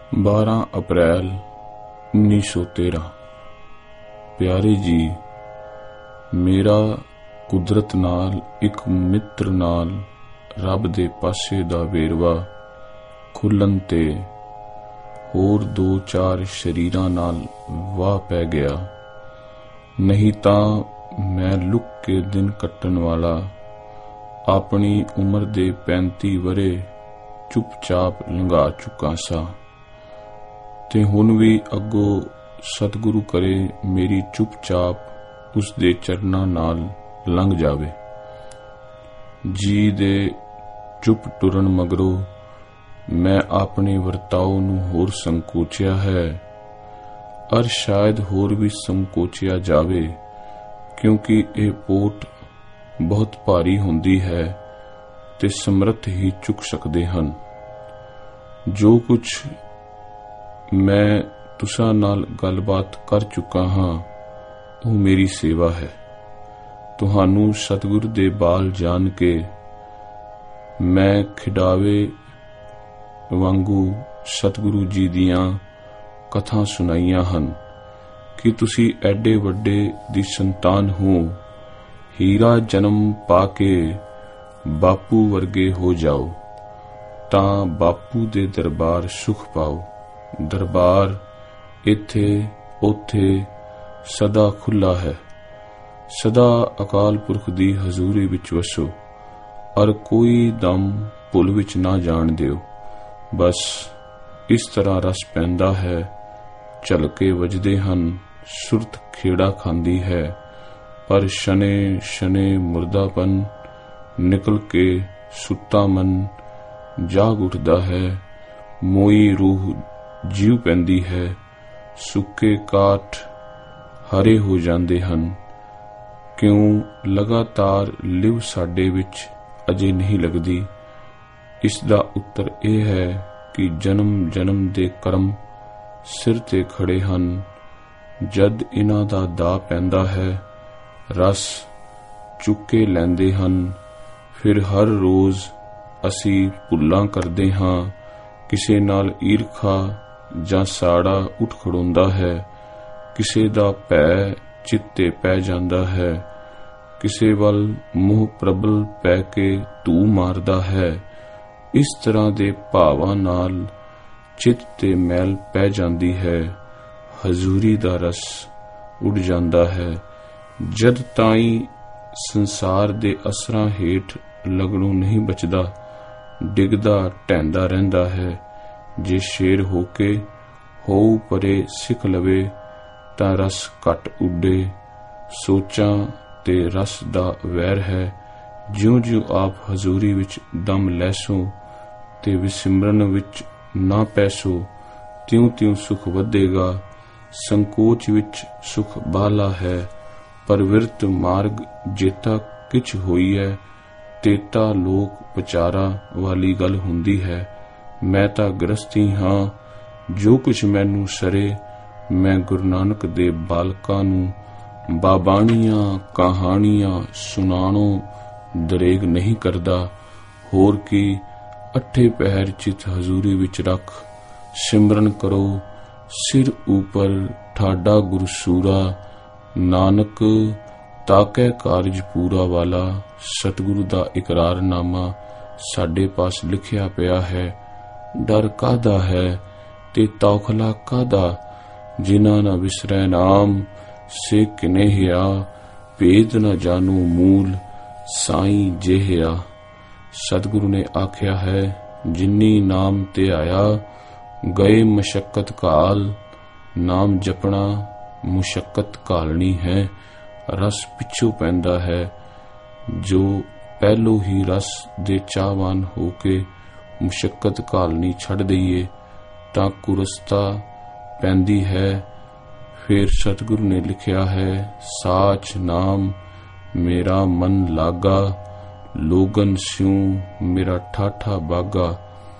12 ਅਪ੍ਰੈਲ 1913। ਪਿਆਰੇ ਜੀ, ਮੇਰਾ ਕੁਦਰਤ ਨਾਲ ਇੱਕ ਮਿੱਤਰ ਨਾਲ ਰੱਬ ਦੇ ਪਾਸੇ ਦਾ ਵੇਰਵਾ ਖੁੱਲ੍ਹਣ ਤੇ ਹੋਰ 2-4 ਸ਼ਰੀਰਾਂ ਨਾਲ ਵਾਹ ਪੈ ਗਿਆ। ਨਹੀਂ ਤਾਂ ਮੈਂ ਲੁਕ ਕੇ ਦਿਨ ਕੱਟਣ ਵਾਲਾ ਆਪਣੀ ਉਮਰ ਦੇ 35 ਵਰੇ ਚੁੱਪਚਾਪ ਲੰਘਾ ਚੁੱਕਾ ਸਾਂ, ਤੇ ਹੁਣ ਵੀ ਅੱਗੋਂ ਸਤਿਗੁਰੂ ਕਰੇ ਮੇਰੀ ਚੁੱਪਚਾਪ ਉਸ ਦੇ ਚਰਨਾਂ ਨਾਲ ਲੰਘ ਜਾਵੇ। ਜੀ ਦੇ ਚੁੱਪ ਟੁਰਨ ਮਗਰੋਂ ਮੈਂ ਆਪਣੇ ਵਰਤਾਓ ਨੂੰ ਹੋਰ ਸੰਕੋਚਿਆ ਹੈ, ਅਰ ਸ਼ਾਇਦ ਹੋਰ ਵੀ ਸੰਕੋਚਿਆ ਜਾਵੇ, ਕਿਉਂਕਿ ਇਹ ਪੋਟ ਬਹੁਤ ਭਾਰੀ ਹੁੰਦੀ ਹੈ ਤੇ ਸਮਰੱਥ ਹੀ ਚੁੱਕ ਸਕਦੇ ਹਨ। ਜੋ ਕੁਝ ਮੈਂ ਤੁਸਾਂ ਨਾਲ ਗੱਲਬਾਤ ਕਰ ਚੁੱਕਾ ਹਾਂ ਉਹ ਮੇਰੀ ਸੇਵਾ ਹੈ। ਤੁਹਾਨੂੰ ਸਤਿਗੁਰੂ ਦੇ ਬਾਲ ਜਾਣ ਕੇ ਮੈਂ ਖਿਡਾਵੇ ਵਾਂਗੂ ਸਤਿਗੁਰੂ ਜੀ ਦੀਆਂ ਕਥਾ ਸੁਣਾਈਆਂ ਹਨ ਕਿ ਤੁਸੀਂ ਐਡੇ ਵੱਡੇ ਦੀ ਸੰਤਾਨ ਹੋ, ਹੀਰਾ ਜਨਮ ਪਾ ਕੇ ਬਾਪੂ ਵਰਗੇ ਹੋ ਜਾਓ ਤਾਂ ਬਾਪੂ ਦੇ ਦਰਬਾਰ ਸੁਖ ਪਾਓ। ਦਰਬਾਰ ਇੱਥੇ ਉੱਥੇ ਸਦਾ ਖੁੱਲ੍ਹਾ ਹੈ। ਸਦਾ ਅਕਾਲ ਪੁਰਖ ਦੀ ਹਜ਼ੂਰੀ ਵਿੱਚ ਵਸੋ, ਔਰ ਕੋਈ ਦਮ ਭੁੱਲ ਵਿੱਚ ਨਾ ਜਾਣ ਦਿਓ। ਬਸ ਇਸ ਤਰ੍ਹਾਂ ਰਸ ਪੈਂਦਾ ਹੈ, ਝਲਕੇ ਵੱਜਦੇ ਹਨ, ਸੁਰਤ ਖੇੜਾ ਖਾਂਦੀ ਹੈ, ਪਰ ਸ਼ਨੇ ਸ਼ਨੇ ਮੁਰਦਾਪਨ ਨਿਕਲ ਕੇ ਸੁੱਤਾ ਮਨ ਜਾਗ ਉੱਠਦਾ ਹੈ। ਮੋਈ ਰੂਹ ਜੀਉ ਪੈਂਦੀ ਹੈ, ਸੁੱਕੇ ਕਾਠ ਹਰੇ ਹੋ ਜਾਂਦੇ ਹਨ। ਕਿਉਂ ਲਗਾਤਾਰ ਲਿਵ ਸਾਡੇ ਵਿੱਚ ਅਜੇ ਨਹੀਂ ਲੱਗਦੀ? ਇਸ ਦਾ ਉੱਤਰ ਇਹ ਹੈ ਕਿ ਜਨਮ ਜਨਮ ਦੇ ਕਰਮ ਸਿਰ ਤੇ ਖੜੇ ਹਨ। ਜਦ ਇਹਨਾਂ ਦਾ ਦਾਅ ਪੈਂਦਾ ਹੈ, ਰਸ ਚੁੱਕੇ ਲੈਂਦੇ ਹਨ। ਫਿਰ ਹਰ ਰੋਜ਼ ਅਸੀਂ ਭੁੱਲਾਂ ਕਰਦੇ ਹਾਂ, ਕਿਸੇ ਨਾਲ ਈਰਖਾ ਜਾਂ ਸਾੜਾ ਉੱਠ ਖੜੋਂਦਾ ਹੈ, ਕਿਸੇ ਦਾ ਭੈ ਚਿੱਤੇ ਪੈ ਜਾਂਦਾ ਹੈ, ਕਿਸੇ ਵੱਲ ਮੋਹ ਪ੍ਰਬਲ ਪੈ ਕੇ ਧੂ ਮਾਰਦਾ ਹੈ। ਇਸ ਤਰ੍ਹਾਂ ਦੇ ਭਾਵਾਂ ਨਾਲ ਚਿੱਤ ਤੇ ਮੈਲ ਪੈ ਜਾਂਦੀ ਹੈ, ਹਜ਼ੂਰੀ ਦਾ ਰਸ ਉੱਡ ਜਾਂਦਾ ਹੈ। ਜਦ ਤਾਈਂ ਸੰਸਾਰ ਦੇ ਅਸਰਾਂ ਹੇਠ ਲੱਗਣੋਂ ਨਹੀਂ ਬਚਦਾ, ਡਿੱਗਦਾ ਢਹਿੰਦਾ ਰਹਿੰਦਾ ਹੈ। ਜੇ ਸ਼ੇਰ ਹੋ ਕੇ ਹੋਊ ਪਰੇ ਸਿੱਖ ਲਵੇ ਤਾਂ ਰਸ ਘਟ ਉੱਡੇ। ਸੋਚਾਂ ਤੇ ਰਸ ਦਾ ਵੈਰ ਹੈ। ਜਿਉਂ-ਜਿਉਂ ਆਪ ਹਜ਼ੂਰੀ ਵਿੱਚ ਦਮ ਲੈਸੋ ਤੇ ਵਿਸਿਮਰਨ ਵਿੱਚ ਨਾ ਪੈਸੋ, ਤਿਉਂ-ਤਿਉਂ ਸੁਖ ਵਧੇਗਾ। ਸੰਕੋਚ ਵਿੱਚ ਸੁਖ ਬਾਹਲਾ ਹੈ, ਪਰ ਵਿਰਤ ਮਾਰਗ ਜੇਤਾ ਕਿਛ ਹੋਈ ਹੈ, ਤੇਤਾ ਲੋਕ ਪਚਾਰਾ ਵਾਲੀ ਗੱਲ ਹੁੰਦੀ ਹੈ। ਮੈਂ ਤਾਂ ਗ੍ਰਸਤੀ ਹਾਂ, ਜੋ ਕੁਛ ਮੈਨੂੰ ਸਰੇ ਮੈਂ ਗੁਰੂ ਨਾਨਕ ਦੇ ਬਾਲਕਾਂ ਨੂੰ ਬਾਬਾਣੀਆਂ ਕਹਾਣੀਆਂ ਸੁਣਾਣੋਂ ਦਰੇਗ ਨਹੀਂ ਕਰਦਾ। ਹੋਰ ਕੀ, ਅੱਠੇ ਪਹਿਰ ਚਿਤ ਹਜ਼ੂਰੀ ਵਿੱਚ ਰੱਖ ਸਿਮਰਨ ਕਰੋ। ਸਿਰ ਉਪਰ ਠਾਡਾ ਗੁਰਸੂਰਾ, ਨਾਨਕ ਤਾਕੈ ਕਾਰਜ ਪੂਰਾ ਵਾਲਾ। ਸਤਿਗੁਰੂ ਦਾ ਇਕਰਾਰਨਾਮਾ ਸਾਡੇ ਪਾਸ ਲਿਖਿਆ ਪਿਆ ਹੈ। ਡਰ ਕਾਹਦਾ ਹੈ ਤੇ ਤੌਖਲਾ ਕਾਹਦਾ? ਜਿਨ੍ਹਾਂ ਨਾ ਵਿਸਰੈ ਨਾਮ ਸੇ ਕਿਨੇਹਿਆ, ਭੇਦ ਨਾ ਜਾਣੂ ਮੂਲ ਸਾਈਂ ਜਿਹਿਆ। ਸਤਿਗੁਰੂ ਨੇ ਆਖਿਆ ਹੈ, ਜਿਨੀ ਨਾਮ ਤੇ ਆਇਆ ਗਏ ਮਸ਼ੱਕਤ ਘਾਲ। ਨਾਮ ਜਪਣਾ ਮੁਸ਼ੱਕਤ ਘਾਲਣੀ ਹੈ। ਰਸ ਪਿੱਛੋਂ ਪੈਂਦਾ ਹੈ। ਜੋ ਪਹਿਲੋਂ ਹੀ ਰਸ ਦੇ ਚਾਹਵਾਨ ਹੋ ਕੇ ਮੁਸ਼ੱਕਤ ਘਾਲਣੀ ਛੱਡ ਦਈਏ ਤਾਂ ਕੁਰਸਤਾ ਪੈਂਦੀ ਹੈ। ਫਿਰ ਸਤਿਗੁਰੂ ਨੇ ਲਿਖਿਆ ਹੈ, ਸਾਚ ਨਾਮ ਮੇਰਾ ਮਨ ਲਾਗਾ, ਲੋਗਨ ਸਿਉ ਮੇਰਾ ਠਾਠਾ ਬਾਗਾ।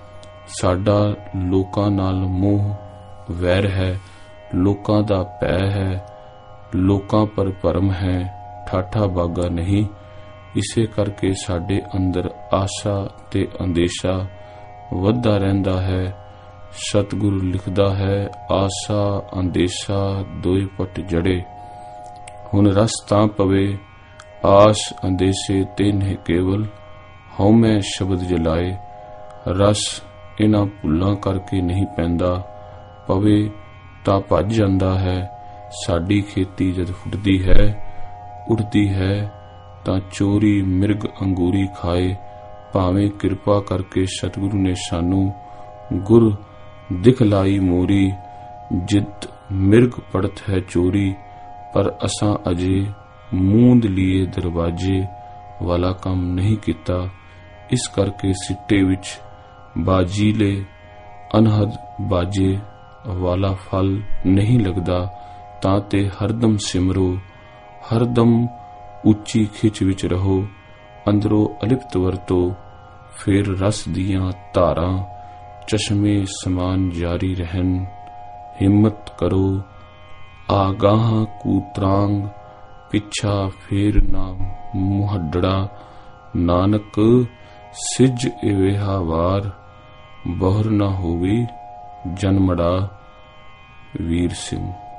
ਸਾਡਾ ਲੋਕਾਂ ਨਾਲ ਮੋਹ ਵੈਰ ਹੈ, ਲੋਕਾਂ ਦਾ ਭੈ ਹੈ, ਲੋਕਾਂ ਪਰ ਭਰਮ ਹੈ, ਠਾਠਾ ਬਾਗਾ ਨਹੀਂ। ਇਸੇ ਕਰਕੇ ਸਾਡੇ ਅੰਦਰ ਆਸ਼ਾ ਤੇ ਅੰਦੇਸ਼ਾ ਵੱਧਦਾ ਰਹਿੰਦਾ ਹੈ। ਸਤਿਗੁਰੂ ਲਿਖਦਾ ਹੈ, ਆਸਾ ਅੰਦੇਸ਼ਾ ਦੋਏ ਪਟ ਜੜੇ। ਹੁਣ ਰਸ ਤਾਂ ਪਵੇ, ਆਸ ਅੰਦੇਸ਼ੇ ਤੇ ਨਹਿ ਕੇਵਲ, ਹਉਮੈ ਸ਼ਬਦ ਜਲਾਏ। ਰਸ ਇਹਨਾਂ ਭੁੱਲਾਂ ਕਰਕੇ ਨਹੀਂ ਪੈਂਦਾ, ਪਵੇ ਤਾਂ ਭੱਜ ਜਾਂਦਾ ਹੈ। ਸਾਡੀ ਖੇਤੀ ਜਦ ਫੁੱਟਦੀ ਹੈ, ਉੱਠਦੀ ਹੈ, ਤਾਂ ਚੋਰੀ ਮਿਰਗ ਅੰਗੂਰੀ ਖਾਏ। ਭਾਵੇਂ ਕਿਰਪਾ ਕਰਕੇ ਸਤਿਗੁਰੂ ਨੇ ਸਾਨੂੰ ਗੁਰ ਦਿਖਲਾਈ ਮੋਰੀ, ਜਿਤ ਮਿਰਗ ਪੜਤ ਹੈ ਚੋਰੀ। ਪਰ ਅਸਾਂ ਅਜੇ ਮੂੰਦ ਲੀਏ ਦਰਵਾਜੇ ਵਾਲਾ ਕੰਮ ਨਹੀਂ ਕੀਤਾ। ਇਸ ਕਰਕੇ ਸਿੱਟੇ ਵਿੱਚ ਬਾਜੀਲੇ ਅਨਹਦ ਬਾਜੇ ਵਾਲਾ ਫਲ ਨਹੀਂ ਲੱਗਦਾ। ਤਾਂ ਤੇ ਹਰਦਮ ਸਿਮਰੋ, ਹਰਦਮ ਉੱਚੀ ਖਿੱਚ ਵਿੱਚ ਰਹੋ, ਅੰਦਰੋਂ ਅਲਿਪਤ ਵਰਤੋ। ਫਿਰ ਰਸ ਦੀਆਂ ਧਾਰਾਂ ਚਸ਼ਮੇ ਸਮਾਨ ਜਾਰੀ ਰਹਿਣ। ਹਿੰਮਤ ਕਰੋ, ਆਗਾਹਾਂ ਕੂਤਰਾਂਗ, ਪਿੱਛਾ ਫੇਰ ਨਾ ਮੁਹੱਡੜਾ। ਨਾਨਕ ਸਿੱਜ ਇਵੇਹਾ ਵਾਰ, ਬਹੁਰ ਨਾ ਹੋਵੀ ਜਨਮੜਾ। ਵੀਰ ਸਿੰਘ।